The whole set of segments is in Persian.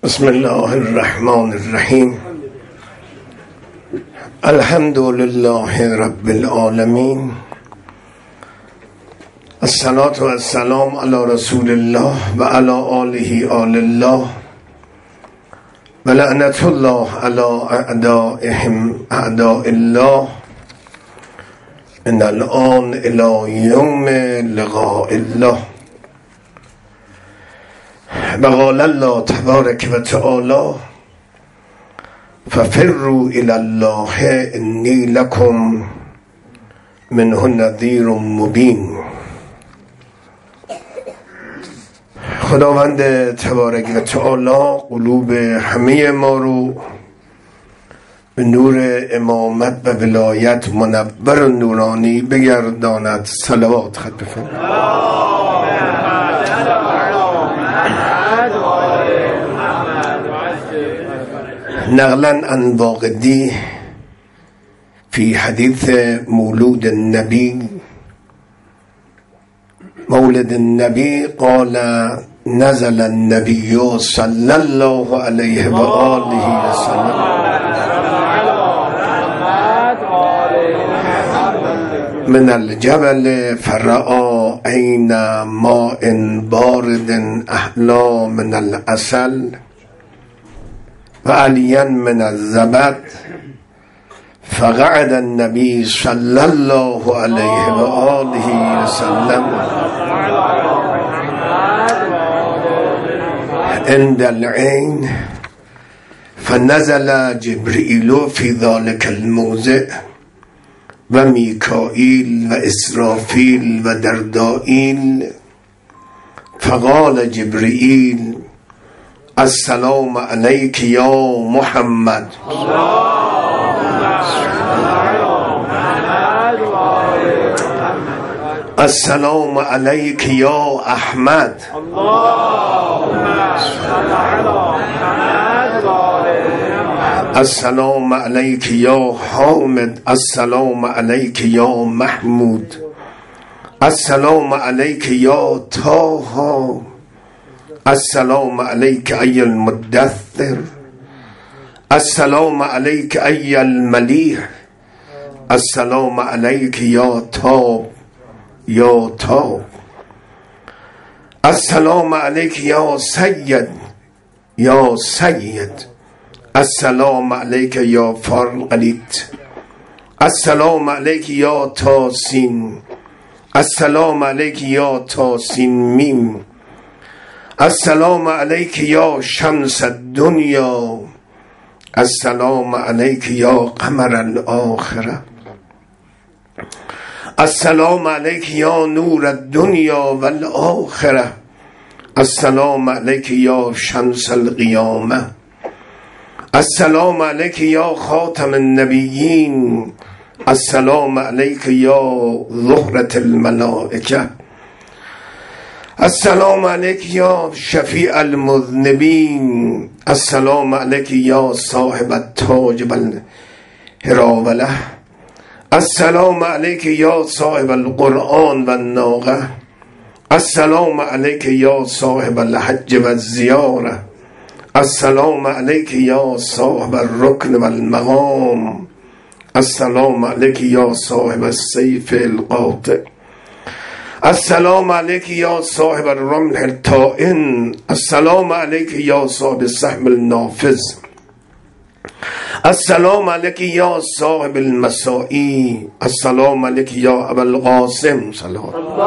بسم الله الرحمن الرحیم. الحمد لله رب العالمین. الصلاة والسلام علی رسول الله و علی آله آل الله و لعنت الله علی اعدائهم اعداء الله من الآن الی یوم لقاء الله. و قال الله تبارک و تعالی ففروا الی الله انی لکم منه نذیر مبین. خداوند تبارک و تعالی قلوب همه ما رو به نور امامت و ولایت منور و نورانی بگرداند. صلوات خط بفرمایید. نقلا عن واقدی فی حدیث مولود النبی مولد النبی قال نزل النبی صلی الله علیه و آله و سلم من الجبل فرأى عین ماء بارد احلی من العسل و علیا من الزبد فقعد النبی صلی الله علیه و آله و سلم عند العین فنزل جبرئیل فی ذلك الموضع و میکائیل و اسرافیل و دردائیل فقال جبرئیل السلام علیک یا محمد السلام علیک یا احمد السلام علیک یا حامد السلام علیک یا محمود السلام علیک یا طه السلام علیک ای المدثر السلام علیک ای الملیح السلام علیک یا تاب یا تاب السلام علیک یا سید یا سید السلام علیک یا فرقلیت السلام علیک یا تاسین السلام علیک یا تاسین میم السلام علیک یا شمس الدنیا السلام علیک یا قمر الاخره السلام علیک یا نور الدنیا والآخره السلام علیک یا شمس القیامه السلام علیک یا خاتم النبیین السلام علیک یا زهرة الملائکه السلام علیک یا شفیع المذنبین السلام علیک یا صاحب التاج والهراوله السلام علیک یا صاحب القرآن والناقه السلام علیک یا صاحب الحج والزیاره السلام علیک یا صاحب الرکن والمقام السلام علیک یا صاحب السیف القاطع السلام علیک یا صاحب الرمح الطائن السلام علیک یا صاحب السهم النافذ السلام علیک یا صاحب المسائی السلام علیک یا ابا القاسم صلی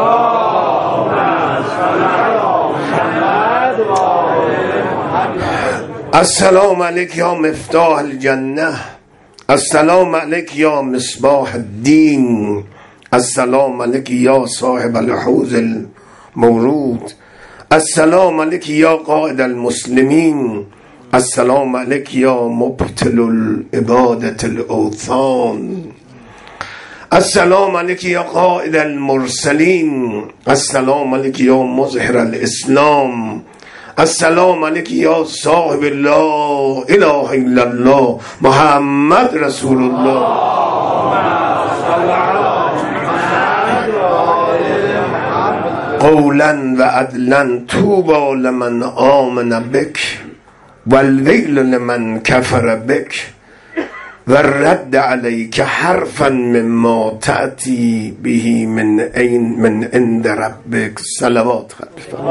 السلام علیک یا مفتاح الجنه السلام علیک یا مصباح الدین السلام علیک یا صاحب الحوض المورود السلام علیک یا قائد المسلمین السلام علیک یا مبطل العبادة الاوثان السلام علیک یا قائد المرسلین السلام علیک یا مظهر الاسلام السلام علیک یا صاحب لا اله الا الله محمد رسول الله قولا و عدلا طوبی لمن آمن بک والویل لمن کفر بک و رد علیک حرفا مما تأتی به من عند ربک. صلوات خلیفه.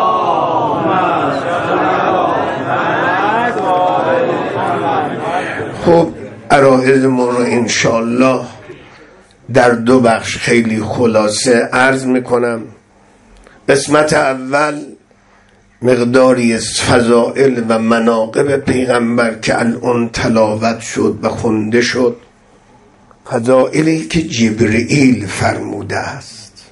خب عرایض ما رو انشالله در 2 بخش خیلی خلاصه عرض میکنم. قسمت اول مقداری از فضائل و مناقب پیغمبر که الان تلاوت شد و خونده شد، فضائلی که جبرئیل فرموده است.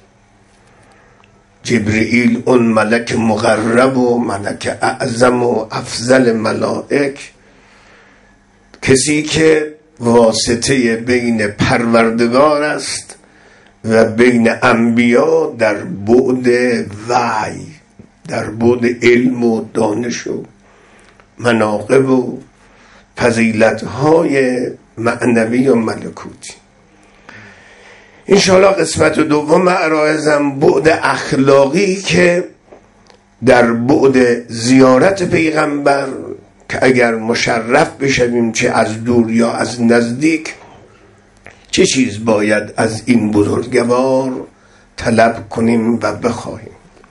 جبرئیل اون ملک مقرب و ملک اعظم و افضل ملائک، کسی که واسطه بین پروردگار است و بین انبیا در بعد وحی، در بعد علم و دانش و مناقب و فضیلت‌های معنوی و ملکوتی. انشاءالله قسمت دوم عرایزم بعد اخلاقی که در بعد زیارت پیغمبر که اگر مشرف بشویم چه از دور یا از نزدیک، چه چیز باید از این بزرگوار طلب کنیم و بخواهیم.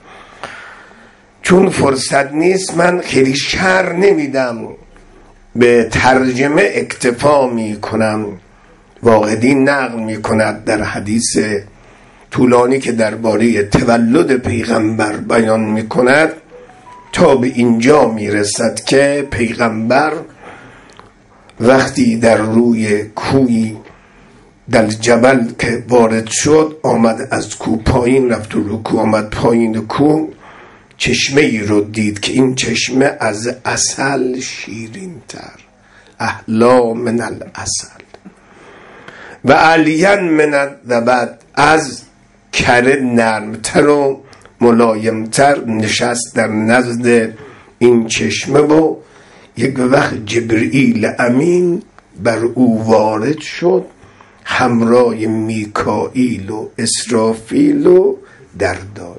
چون فرصت نیست من خیلی شرح نمیدم، به ترجمه اکتفا می کنم. واقعی نقل می کند در حدیث طولانی که درباره تولد پیغمبر بیان می کند تا به اینجا می رسد که پیغمبر وقتی در روی کوی در جبل که وارد شد، آمد از کو پایین، رفت رو کو، آمد پایین کو، چشمه ای رو دید که این چشمه از عسل شیرین تر، احلا من العسل و علین من الزبد، از کره نرمتر و ملایمتر نشست در نزد این چشمه. و یک وقت جبرئیل امین بر او وارد شد همراه میکائیل و اسرافیل و دردائیل.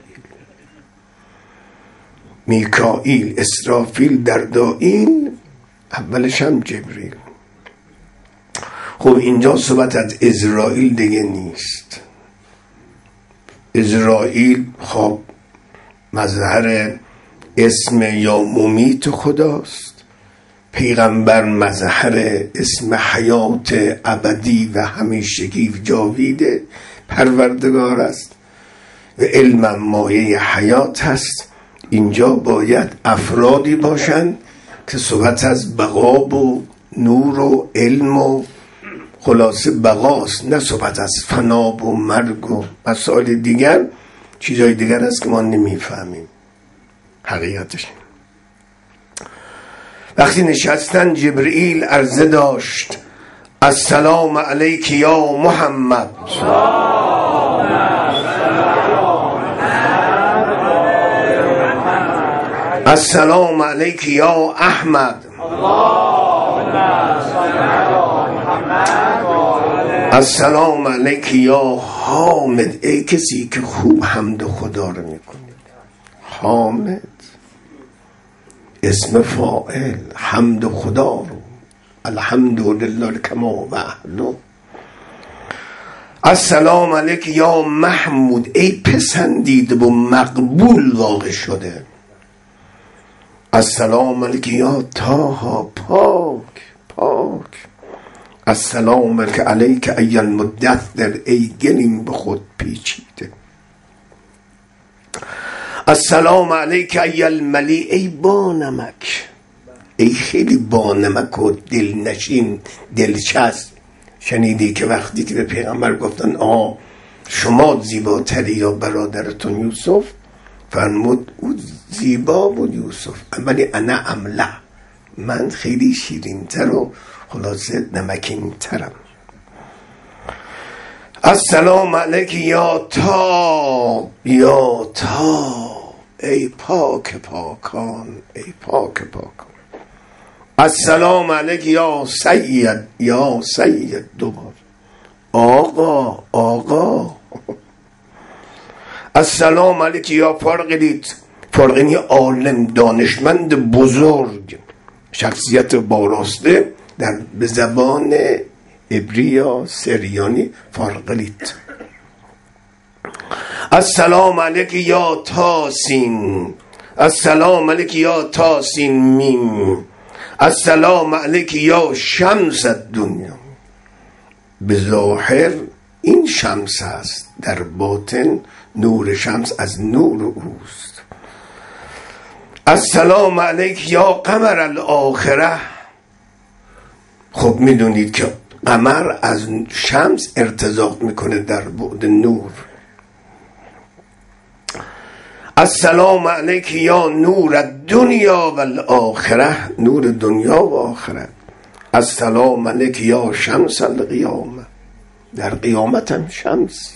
میکائیل، اسرافیل، دردائیل، اولش هم جبرئیل. خب اینجا صحبت از اسرائیل دیگه نیست. اسرائیل خب مظهر اسم یا ممیت خداست، پیغمبر مظهر اسم حیات ابدی و همیشگی جاوید پروردگار است و علم مایه حیات هست. اینجا باید افرادی باشند که صحبت از بقا و نور و علم و خلاصه بقاست، نه صحبت از فنا و مرگ و مسائل دیگر، چیزای دیگر است که ما نمیفهمیم حقیقتش. وقتی نشستن جبرئیل عرضه داشت السلام علیک یا محمد، السلام علیک یا احمد، السلام علیک یا حامد. ای کسی که خوب حمد خدا رو میکنی. حامد اسم فاعل، حمد خدا رو، الحمدلله کما و اهلو. السلام علیک یا محمود، ای پسندیده و مقبول واقع شده. السلام علیک یا طه، پاک پاک. السلام علیک ای المدثر، ای گلیم به خود پیچیده. السلام علیک ای الملی، ای بانمک، ای خیلی بانمک و دلنشین دلچسب. شنیدی که وقتی که به پیغمبر گفتن آه شما زیباتری یا برادرتون یوسف، فرمود او زیبا بود یوسف، ولی انا املا، من خیلی شیرین‌تر و خلاصه نمکین‌ترم. السلام علیک یا تاب، یا تاب، ای پاک پاکان، ای پاک پاکان. السلام علیک یا سید، یا سید، دوبار آقا آقا. السلام علیک یا فرقدیت، فرقنی عالم، دانشمند بزرگ، شخصیت باراسته در به زبان عبری یا سریانی فارقلیت. السلام علیک یا تاسین، السلام علیک یا تاسین میم، السلام علیک یا شمس الدنیا. به ظاهر این شمس است، در باطن نور شمس از نور اوست. السلام علیک یا قمر الاخره. خب میدونید که قمر از شمس ارتزاق میکنه در بعد نور. السلام علیک یا نور الدنیا و الاخره، نور دنیا و آخرت. السلام علیک یا شمس القیامه، در قیامت هم شمس.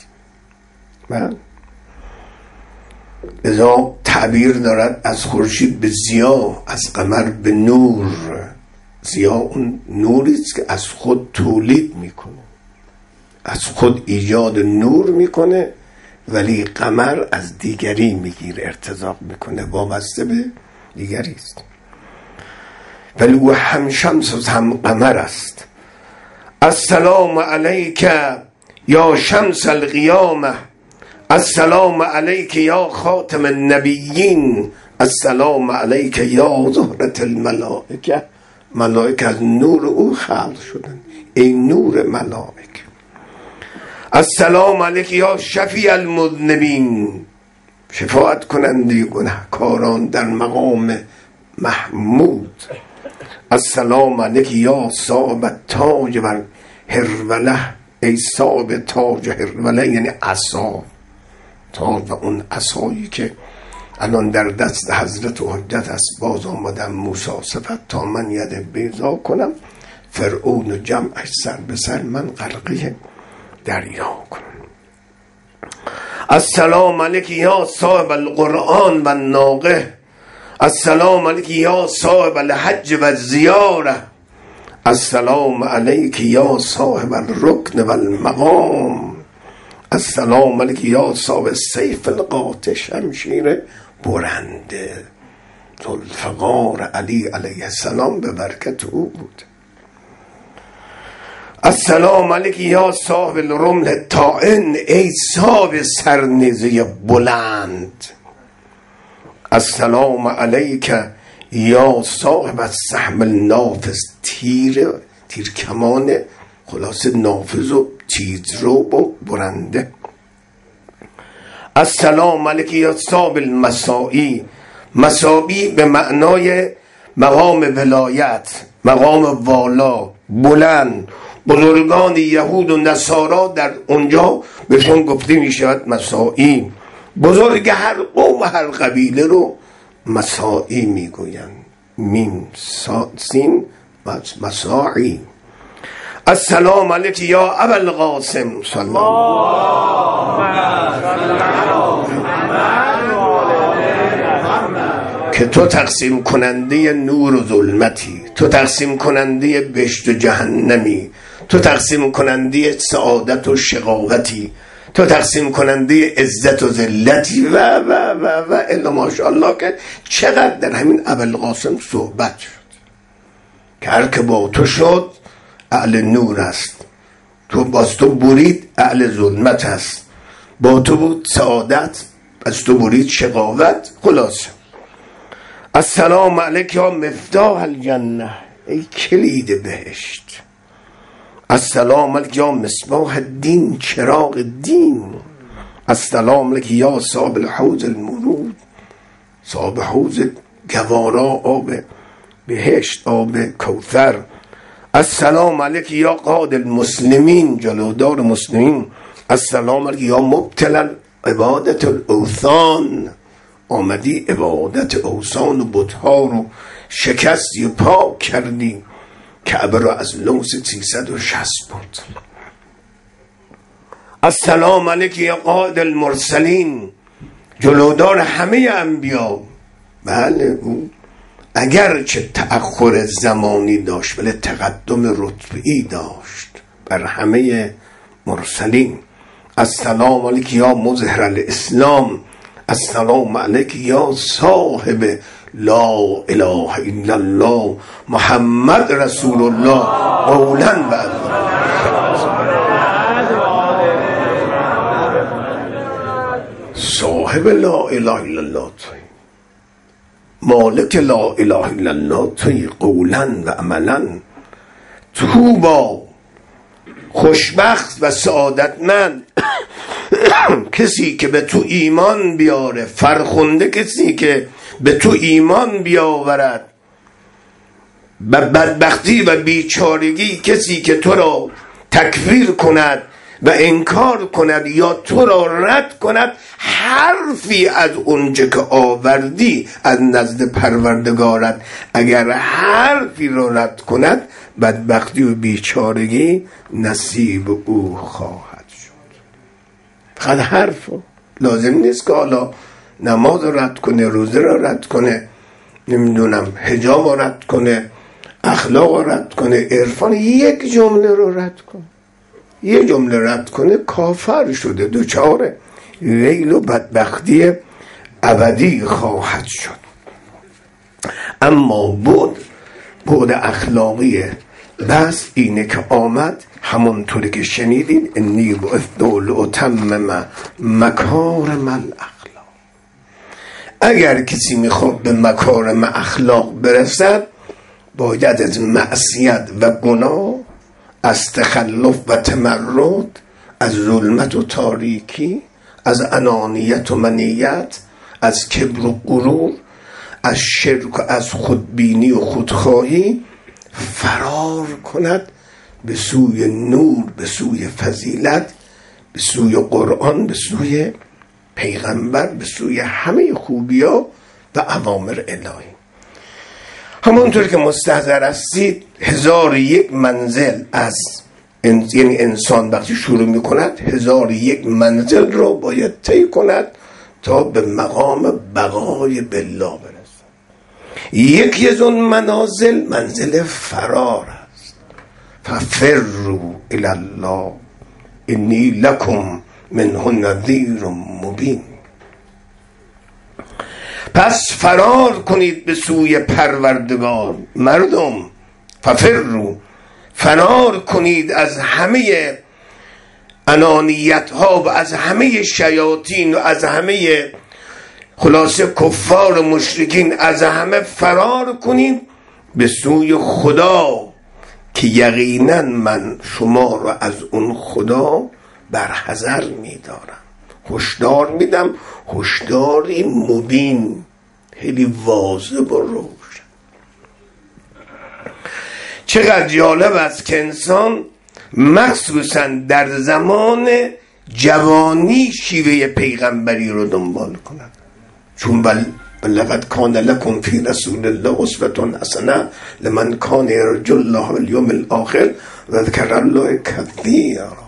لذا تعبیر دارد از خورشید به ضیا، از قمر به نور. ضیا اون نوری است که از خود تولید میکنه، از خود ایجاد نور میکنه، ولی قمر از دیگری میگیره، ارتزاق میکنه، وابسته به دیگری است. ولی او هم شمس و هم قمر است. السلام علیک یا شمس القیامه، السلام علیک یا خاتم النبیین، السلام علیک یا زهرة الملائکه. ملائکه از نور او خلق شدن، ای نور ملائکه. السلام علیک یا شفیع المذنبین، شفاعت کننده گناهکاران در مقام محمود. السلام علیک یا صاحب تاج و هروله، ای صاحب تاج هروله یعنی عصا، تاج و اون عصایی که الان در دست حضرت حجت است. باز آمدم موسی صفت تا من ید بیضا کنم، فرعون و جمعش سر به سر من غرقه دریا کنم. السلام علیک یا صاحب القرآن و الناقه، السلام علیک یا صاحب الحج و زیاره، السلام علیک یا صاحب الرکن و المقام، السلام علیک یا صاحب السیف القاطع، شمشیر برنده. ذوالفقار علی علیه السلام به برکت او بود. السلام علیک یا صاحب الرمل الطائن، ای صاحب سرنیزه بلند. السلام علیک یا صاحب السهم النافذ، تیر کمان خلاص نافذ و تیزرو و برنده. السلام علیک یا صاحب المسائی، مسائی به معنای مقام ولایت، مقام والا، بلند. بزرگان یهود و نصارا در اونجا بهشون گفته می شود مسائی. بزرگ هر قوم و هر قبیله رو مسائی می گویند. میم سین مسائی. السلام علیک یا ابا القاسم، صلی الله که تو تقسیم کننده نور و ظلمتی، تو تقسیم کننده بهشت و جهنمی، تو تقسیم کننده سعادت و شقاوتی، تو تقسیم کننده عزت و ذلتی و و و و الا ماشاءالله. که چقدر در همین ابوالقاسم صحبت شد که هر که با تو شد اهل نور است، تو باز تو برید اهل ظلمت است، با تو بود سعادت، از تو برید شقاوت. خلاصه السلام علیک یا مفتاح الجنه، ای کلید بهشت. السلام علیک یا مصباح الدین، چراغ دین. السلام علیک یا صاحب الحوض المورود، صاحب حوض گوارا، آب بهشت، آب کوثر. السلام علیک یا قائد المسلمین، جلودار مسلمین. السلام علیک یا مبتلا عبادت الاوثان، آمدی عبادت اوثان و بت‌ها رو شکستی و پاک کردی. کعبه رو از لوث 360 بود. السلام علیک یا قائد المرسلین، جلودار همه انبیا. بله او اگر چه تأخر زمانی داشت ولی تقدم رتبه‌ای داشت بر همه مرسلین. السلام علیک یا مظهر الاسلام، السلام علیک یا صاحب لا اله الا الله محمد رسول الله قولا و صاحب لا اله الا الله توی، مالک لا اله الا الله توی، قولا و عملا. تو با خوشبخت و سعادتمند کسی که به تو ایمان بیاره، فرخنده کسی که به تو ایمان بیاورد. و بدبختی و بیچارگی کسی که تو را تکفیر کند و انکار کند یا تو را رد کند. حرفی از اونچه که آوردی از نزد پروردگارت اگر حرفی را رد کند، بدبختی و بیچارگی نصیب او خواهد شد. فقط حرف لازم نیست که حالا نماز را رد کنه، روزه را رد کنه، نمیدونم حجاب را رد کنه، اخلاق را رد کنه، عرفان. یک جمله رو رد کنه، یک جمله رد کنه کافر شده، دوچار ویل و بدبختی ابدی خواهد شد. اما بود اخلاقی بس اینه که آمد همونطوری که شنیدین انی بعثت لاتمم مکارم الاخلاق. اگر کسی میخواد به مکارم اخلاق برسد باید از معصیت و گناه، از تخلف و تمرد، از ظلمت و تاریکی، از انانیت و منیت، از کبر و غرور، از شرک و از خودبینی و خودخواهی فرار کند به سوی نور، به سوی فضیلت، به سوی قرآن، به سوی پیغمبر، به سوی همه خوبی‌ها و اوامر الهی. همونطور که مستحضر هستید 1001 منزل از یعنی انسان وقتی شروع می کند 1001 منزل رو باید طی کند تا به مقام بقای بالله برسد. یکی از اون منازل منزل فرار است. ففروا الی الله انی لکم منه نذیر مبین. پس فرار کنید به سوی پروردگار. مردم ففروا، فرار کنید از همه انانیت ها و از همه شیاطین و از همه خلاصه کفار و مشرکین، از همه فرار کنید به سوی خدا که یقینا من شما را از اون خدا برحذر می‌دارم، هشدار میدم، هشداری مبین، خیلی واضح و روشن. چقدر جالب است که انسان مخصوصا در زمان جوانی شیوه پیغمبری رو دنبال کند. چون لقد کان لکم فی رسول الله اسوة حسنة لمن کان یرجو الله والیوم الاخر و ذکر الله کثیرا.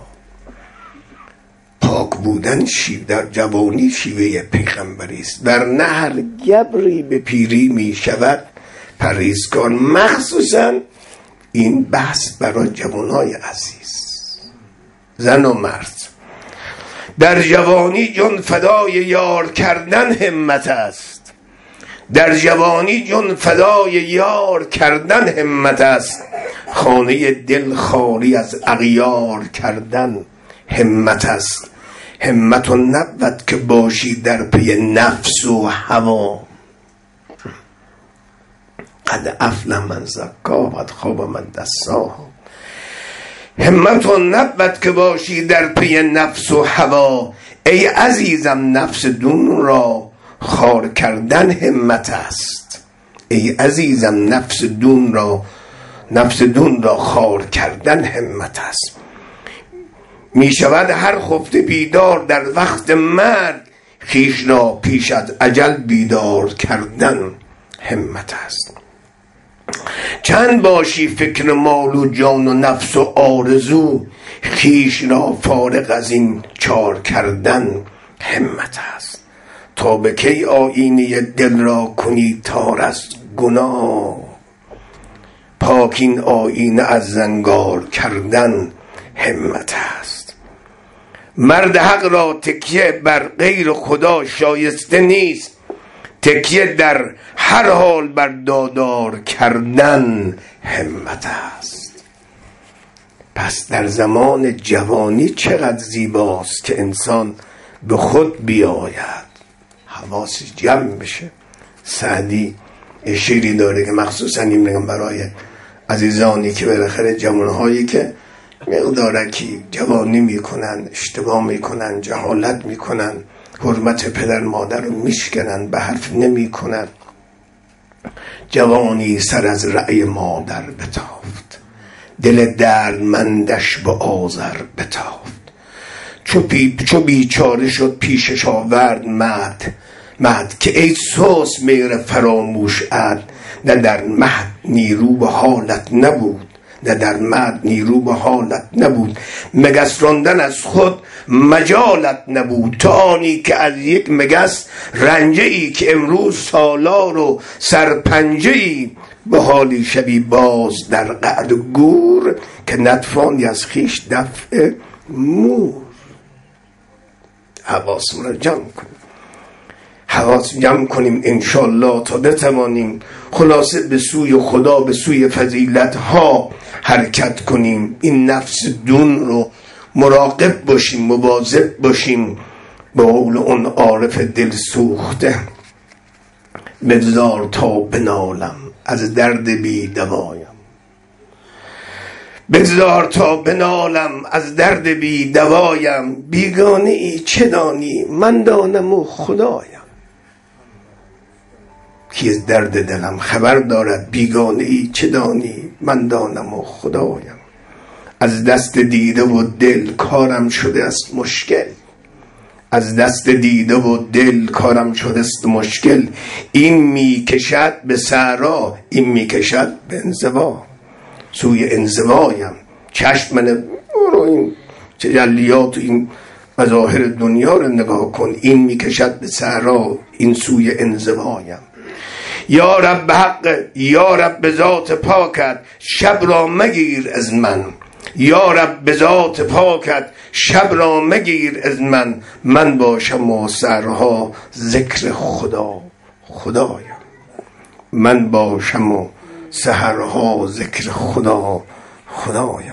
پاک بودن در جوانی شیوه پیغمبری است، ورنه هر گبری به پیری می شود پرهیزکار. مخصوصا این بحث برای جوانای عزیز، زن و مرد. در جوانی جان فدای یار کردن همت است، در جوانی جان فدای یار کردن همت است، خانه دل خالی از اغیار کردن همت است. همت و نبود که باشی در پی نفس و هوا، قد افلح من زکا و قد خاب من دساها. همت و نبود که باشی در پی نفس و هوا، ای عزیزم نفس دون را خار کردن همت است. ای عزیزم نفس دون را خار کردن همت است. می شود هر خفته بیدار در وقت مرگ، خویش را پیش از اجل بیدار کردن همت است. چند باشی فکر مال و جان و نفس و آرزو، خویش را فارغ از این چار کردن همت است. تا به کی آیینه دل را کنی تار از گناه، پاکین آیینه از زنگار کردن همت است. مرد حق را تکیه بر غیر خدا شایسته نیست، تکیه در هر حال بر دادار کردن همت است. پس در زمان جوانی چقدر زیباست که انسان به خود بیاید، حواسش جمع بشه. سعدی شعری داره که مخصوصا این میگم برای عزیزانی که بالاخره جوانهایی که مقدارکی جوانی میکنن، اشتباه میکنن، جهالت میکنن، حرمت پدر مادر رو میشکنن، به حرف نمیکنن. جوانی سر از رأی مادر بتافت، دل دردمندش به آذر بتافت. چو بیچاره شد پیشش آورد مهد که ای سوس مهر فراموش اد. نه در مهد نیرو به حالت نبود، نه در مهد نیرو به حالت نبود. مگس راندن از خود مجالت نبود. تو آنی که از یک مگس رنجه ای، که امروز سالار و سرپنجه ای. به حالی شبی باز در قعد گور، که نتوانی از خیش دفع مور. حواسمون رو جمع کنیم انشالله تا بتوانیم خلاصه به سوی خدا، به سوی فضیلت ها حرکت کنیم. این نفس دون رو مراقب باشیم، مواظب باشیم. به قول اون عارف دل سوخته، بگذار تا بنالم از درد بی دوایم. بگذار تا بنالم از درد بی دوایم. بیگانه ای چه دانی من دانم و خدایم. کی از درد دلم خبر دارد؟ بیگانه ای چه دانی من دانم و خدایم. از دست دیده و دل کارم شده است مشکل، از دست دیده و دل کارم شده است مشکل. این می کشد به صحرا، این می کشد به انزوا. سوی انزوایم چشم من رو، این تجلیات و این مظاهر دنیا رو نگاه کن. این می کشد به صحرا، این سوی انزوایم. یا رب به حق، یا رب به ذات پاکت، شب را مگیر از من. یا رب به ذات پاکت، شب را مگیر از من. من باشم و سرها ذکر خدایم. من باشم و سحرها ذکر خدایم.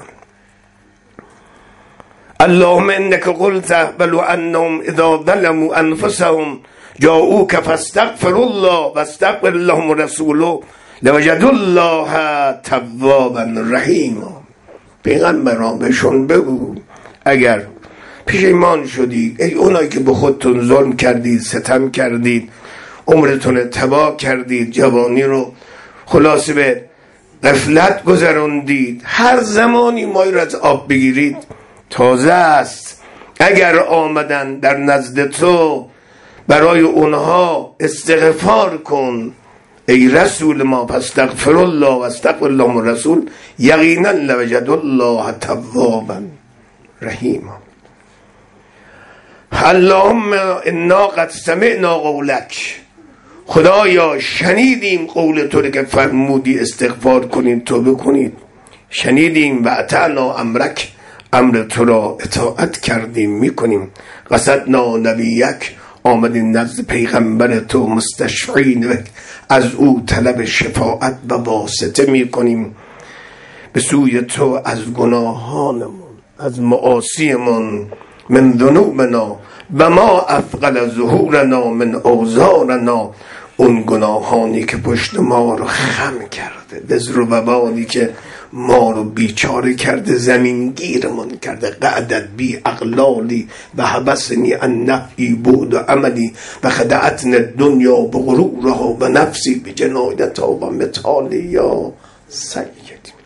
اللهم انك قلت ولو انهم اذا ظلموا انفسهم جاءوك فاستغفر الله واستغفر لهم رسوله لوجدوا الله توابا رحیما. پیغمبران بهشون بگو اگر پشیمان شدید، ای اونایی که به خودتون ظلم کردید، ستم کردید، عمرتون تباه کردید، جوانی رو خلاصه به غفلت گذروندید، هر زمانی مایی رو از آب بگیرید تازه است. اگر آمدن در نزد تو برای اونها استغفار کن ای رسول ما، فاستغفر الله و استغفر لهم الرسول یقینا لوجد الله توابا رحیما. اللهم انا قد سمعنا قولک، خدایا شنیدیم قول تو که فرمودی استغفار کنید، توبه کنید. شنیدیم و اطعنا امرک، امر تو را اطاعت کردیم میکنیم. قصدنا نبیک، آمدیم نزد پیغمبر تو مستشفعین، از او طلب شفاعت و واسطه میکنیم به سوی تو از گناهانمون، از معاصیمون. من ذنوبنا و ما افقل ظهورنا من اوزارنا، اون گناهانی که پشت ما رو خم کرده، وزر و وبالی که ما رو بیچاره کرده، زمینگیرمون کرده. قعدت بی اقلالی و حبسنی ان نفعی بود و عملی و خدعتن دنیا به غرورها و نفسی به جنایتها و متالی یا سیدی.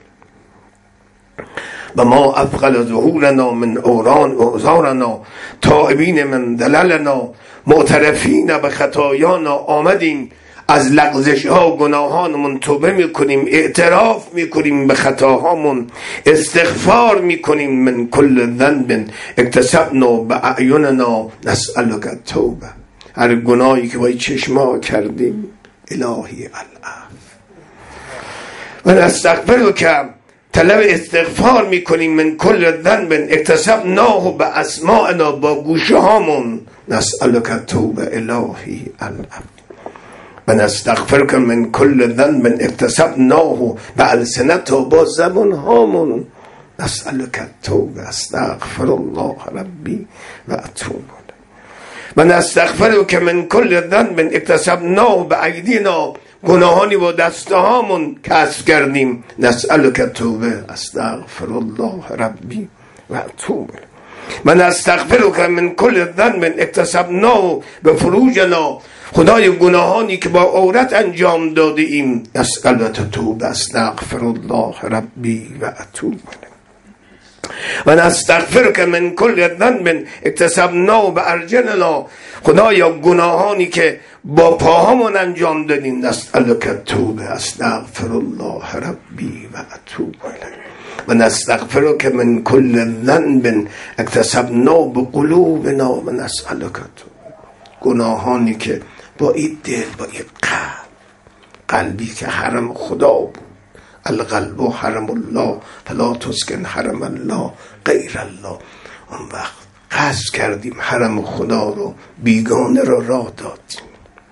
و ما افقل ظهورنا من اوزارنا تائبین من دللنا، معترفین به خطایانا، آمدیم از لغزش ها و گناهانمون توبه میکنیم، اعتراف میکنیم به خطاهامون، استغفار میکنیم. من کل ذنب اکتسبنا باعیننا نسألک التوبه، هر گناهی که با چشما کردیم الهی العفو و نستغفرک، طلب استغفار میکنیم. من کل ذنب اکتسبناه به اسماعنا، با گوشه هامون. نسألک التوبه الهی العفو. و نستغفرک من کل ذنب اکتسبناه به السنت، با زبان هامون نسألک التوبه استغفر الله ربی و اتوب و نستغفرک من کل ذنب اکتسبناه به ایدینا، گناهانی با دستهامون کسب کردیم نسألک التوبه استغفر الله ربی و اتوب و نستغفرک من کل ذنب اکتسبناه به فروجنا، خدای گناهانی که با عورت انجام داده ایم نسألک التوبه استغفر الله ربی و اتوب و نستغفرک من کل ذنب اکتسبناه به ارجلنا، خدایا گناهانی که با پاهامون انجام دادیم نسألک التوبه استغفر الله ربی و اتوب و نستغفرک من کل ذنب اکتسبناه به قلوبنا و نسألک التوبه، گناهانی که با این دل، با این قلبی که حرم خدا بود، القلب حرم الله فلا تسکن حرم الله غیر الله، اون وقت قصد کردیم حرم خدا رو، بیگانه رو راه دادیم.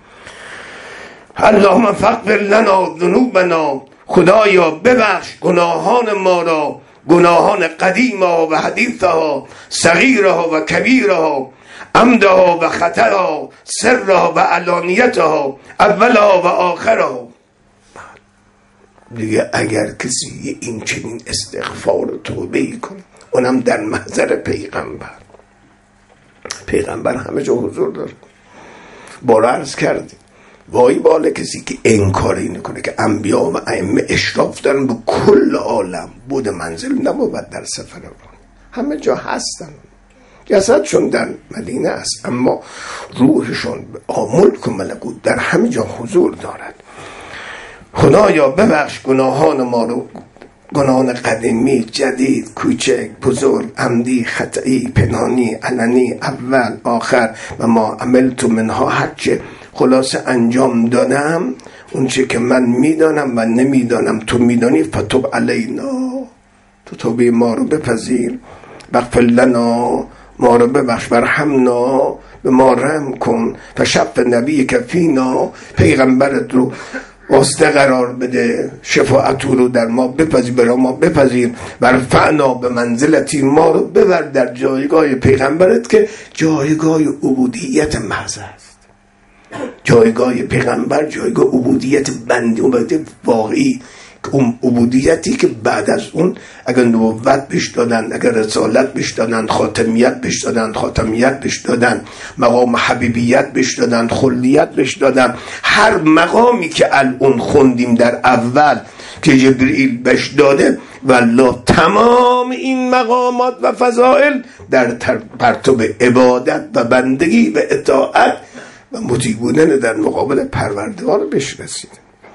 اللهم فاغفر لنا ذنوبنا، خدایا ببخش گناهان ما را، گناهان قدیمها و حدیثها، صغیرها و کبیرها، عمدها و خطرها، سرها و علانیتها، اولها و آخرها. دیگه اگر کسی این چنین استغفار و توبه کنه، اونم در محضر پیغمبر همه جا حضور داره. بارا عرض کردیم وای بالا کسی که انکاری نکنه که انبیا و ائمه اشراف دارن به کل عالم، بود منزل نبود در سفر رو، همه جا هستن، جسدشون در مدینه است اما روحشون ملک و ملکوت در همه جا حضور دارد. خدایا ببخش گناهان ما رو، گناهان قدیمی، جدید، کوچک، بزرگ، عمدی، خطئی، پنهانی، علنی، اول، آخر، و ما عملت منها، هرچه خلاصه انجام دادم، اون چه که من میدانم و نمیدانم تو میدانی، فتوب علینا، تو توبه ما رو بپذیر، بغفر لنا، ما رو ببخش، برحمنا، به ما رحم کن، فشف نبی که فینا، پیغمبرت رو واسطه قرار بده، شفاعت رو در ما بپذیر، برای ما بپذیر، برفعنا به منزلتی، ما رو ببر در جایگاه پیغمبرت که جایگاه عبودیت محض است. جایگاه پیغمبر جایگاه عبودیت بندی، عبودیت واقعی، اون عبودیتی که بعد از اون اگر نبوت بهش دادن، اگر رسالت بهش دادن، خاتمیت بهش دادن، خاتمیت بهش دادن، مقام حبیبیت بهش دادن، خلیت بهش دادن، هر مقامی که الان خوندیم در اول که جبرئیل بهش داده، والله تمام این مقامات و فضائل در پرتو عبادت و بندگی و اطاعت و مطیع بودن در مقابل پروردگار بهش رسید.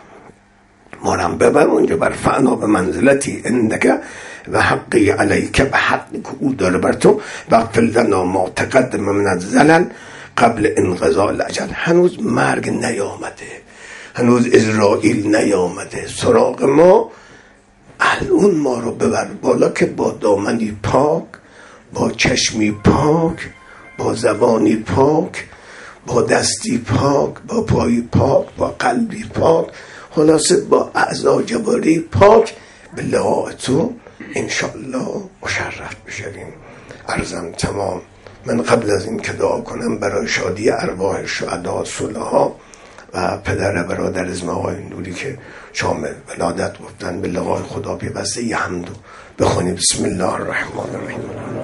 ما رو ببر اونجا، برفعنا به منزلتی عندک و حقی علیک، به حقی که او داره بر تو، واغفر لنا ما تقدم من الزلل قبل انقضاء الاجل. هنوز مرگ نیامده، هنوز اسرائیل نیامده سراغ ما، الان ما رو ببر بالا که با دامنی پاک، با چشمی پاک، با زبانی پاک، با دستی پاک، با پایی پاک، با قلبی پاک، خلاصه با اعضا جواری پاک به لقاء تو انشاءالله مشرف بشویم. عرضم تمام. من قبل از این که دعا کنم برای شادی ارواح شهدا، صلحا و پدر برادر اسم آقای نوری که شام ولادت گفتن، به لقاء خدا پیوسته یه حمدو بخونیم. بسم الله الرحمن الرحیم.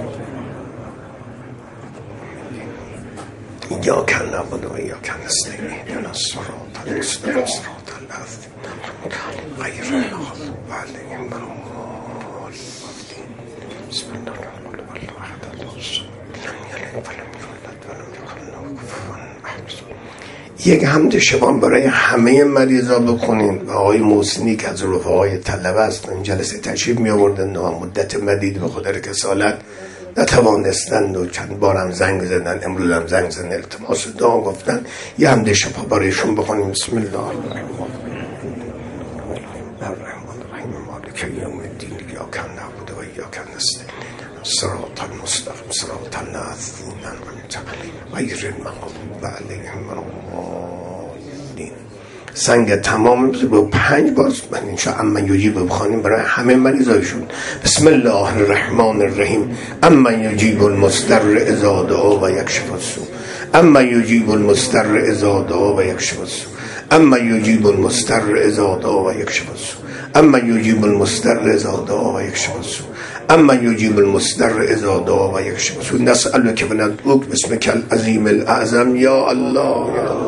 ایاک نعبد و ایاک نستعین، اهدنا الصراط المستقیم، صراط الذین غیر المغضوب علیهم ولا الضالین. بسم الله الرحمن الرحیم. احد الله الصمد لم یلد ولم یولد ولم یکن له کفوا احد. یک حمد شبان برای همه مریضا بخونین. و آقای محسنی که از رفقای طلبه است این جلسه تشریف می آوردن و مدت مدید به خاطر کسالت نتوانستند و چند بارم زنگ زدن، امروز هم زنگ زدن التماس دعا گفتن، یه حمد شفا برایشون بخونیم. بسم الله الرحمن الرحیم. مالک یوم الدین، ایاک نعبد و ایاک نستعین، صراط المستقیم، صراط الذین انعمت علیهم غیر المغضوب علیهم ولا الضالین. سنگ تمام با 5 بار من اینشا اما یجیب بخوانیم برای همه مریضایشون. بسم الله الرحمن الرحیم. اما یجیب المضطر اذا دعا و یکشف السوء. اما یجیب المضطر اذا دعا و یکشف السوء. اما یجیب المضطر اذا دعا و یکشف السوء. اما یجیب المضطر اذا دعا و یکشف السوء. اما یجیب المضطر اذا دعا و یکشف السوء. نسألک و ندعوک باسمک العظیم الاعظم یا الله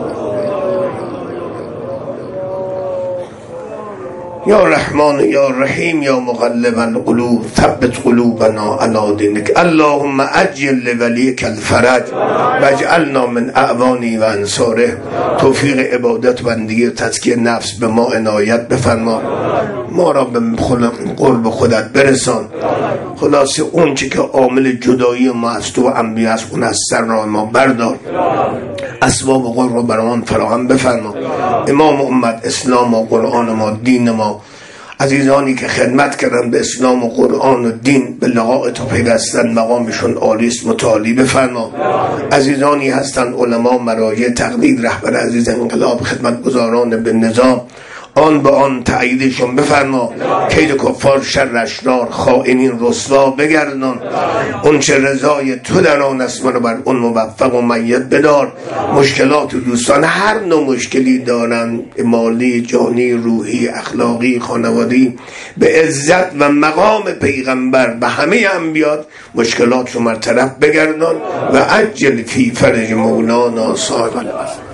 یا رحمان یا رحیم یا مقلب القلوب ثبت قلوبنا علی دینک. اللهم عجل لولیک الفرج واجعلنا من اعوانه و انصاره. توفیق عبادت بندگی و تزکیه نفس به ما عنایت بفرما، ما را به قرب خودت برسان. خلاصه اون چی که عامل جدایی ما از تو و انبیا است اون از سر راه ما بردار، اسباب قرب رو برام فراهم بفرما. امام امت اسلام و قرآن ما، دین ما، عزیزانی که خدمت کردن به اسلام و قرآن و دین به لقاء تو پیوستن مقامشون عالی است، متعالی بفرما. عزیزانی هستن علما، مراجع، تقلید، رهبر عزیز انقلاب، خدمتگزاران به نظام، آن به آن تأییدشون بفرما. کید کفار، شر اشرار، خائنین رسوا بگردان. اون چه رضای تو در آن است منو بر اون موفق و میت بدار. مشکلات و دوستان هر نوع مشکلی دارن، مالی، جانی، روحی، اخلاقی، خانوادی، به عزت و مقام پیغمبر به همه انبیاء مشکلات رو مرطرف بگردان و عجل فی فرج مولانا صاحب العصر.